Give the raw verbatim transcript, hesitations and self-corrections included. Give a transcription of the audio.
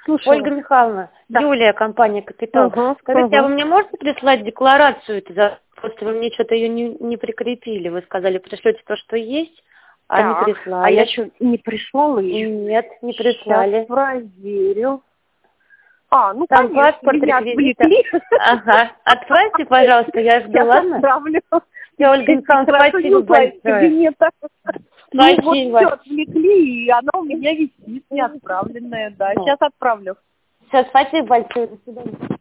Слушаю. Ольга Михайловна, Да. Юлия, компания «Капитал». Угу, Скажите, угу. а вы мне можете прислать декларацию? За... Просто вы мне что-то ее не, не прикрепили. Вы сказали, пришлете то, что есть, а не Так, прислали. а я что, не прислала еще? Нет, не прислали. Сейчас проверю. А, ну, Там конечно, паспорт, меня реквизиты. отвлекли. Ага. Отправьте, пожалуйста, я жду, Сейчас ладно? отправлю. Я, Ольга Михайловна, Хорошо, не спасибо ушла из большое. кабинета. Ну, вот Спасибо. все, отвлекли, и она у меня висит, не отправленная, да. Сейчас отправлю. Все, спасибо большое. До свидания.